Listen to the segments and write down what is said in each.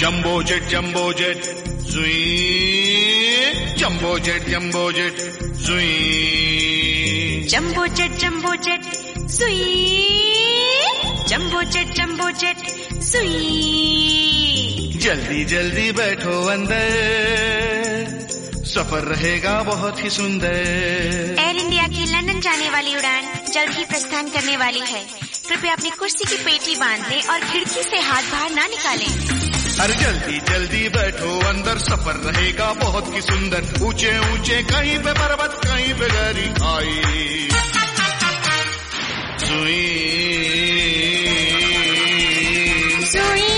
Jumbo jet जुई, jumbo jet जुई, jumbo jet सुई, जंबो जेट सुई। जल्दी जल्दी बैठो अंदर, सफर रहेगा बहुत ही सुंदर। एयर इंडिया की लंदन जाने वाली उड़ान जल्द ही प्रस्थान करने वाली है। कृपया अपनी कुर्सी की पेटी बांध लें और खिड़की से हाथ बाहर ना निकालें। अरे जल्दी जल्दी बैठो अंदर, सफर रहेगा बहुत ही सुंदर। ऊंचे ऊंचे कहीं पे पर्वत, कहीं पे गहरी खाई। सुई सुई,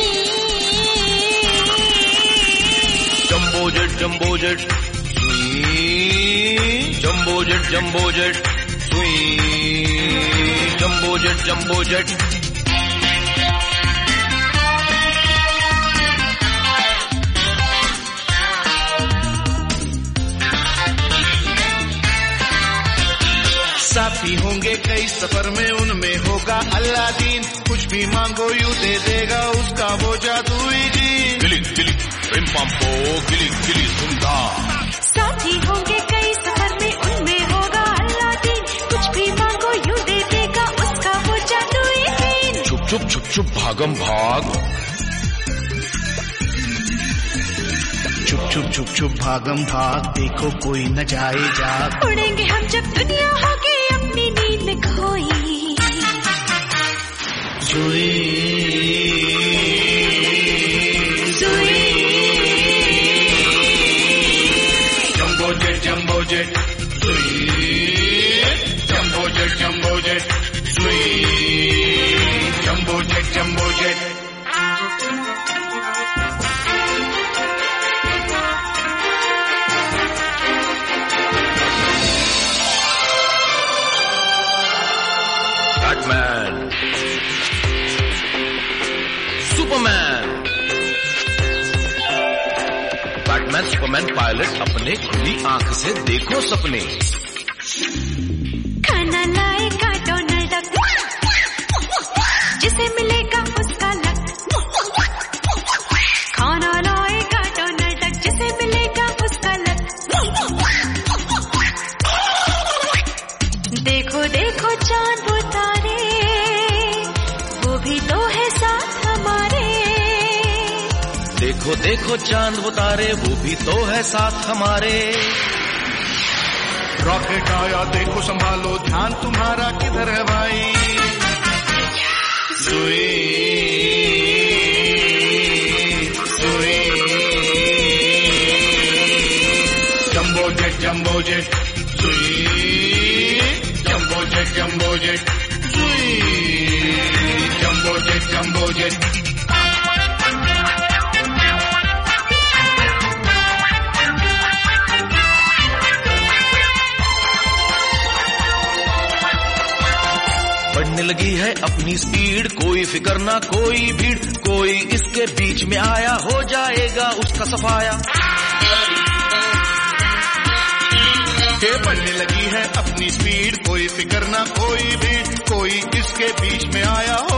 जंबो जेट सुई, जंबो जेट सुई, जंबो जेट। साथी होंगे कई सफर में, उनमें होगा अल्लादीन। कुछ भी मांगो यूं दे देगा उसका वो जादुई जीन। गिली गिली पिम पम्पो, गिली गिली सुनता। साथी होंगे कई सफर में, उनमें होगा अल्लादीन। कुछ भी मांगो यूं दे देगा उसका वो जादुई जीन। छुप छुप भागम भाग, छुप भागम भाग, देखो कोई न जाए जाग। उड़ेंगे हम जब दुनिया होगी अपनी नींद में खोई। सुई सुई, जंबो जेट सुई, जंबो जेट सुई, jumbo jet. Batman, Superman, Batman Superman pilot अपने खुली आंख से देखो सपने। खाना लाएगा डोनाल्ड डक, जिसे मिलेगा उसका लक। खाना लाएगा डोनाल्ड डक, जिसे मिलेगा उसका लक। देखो देखो चांद उतारे, वो भी तो है साथ हमारे। देखो देखो चांद उतारे, वो भी तो है साथ हमारे। रॉकेट आया देखो संभालो, ध्यान तुम्हारा किधर है भाई। सुई सुई, जंबो जेट सुई, जंबो जेट सुई, जंबो जेट। बढ़ने लगी है अपनी स्पीड, कोई फिक्र ना कोई भीड़। कोई इसके बीच में आया, हो जाएगा उसका सफाया। बढ़ने लगी है अपनी स्पीड, कोई फिक्र ना कोई भीड़। कोई इसके बीच में आया,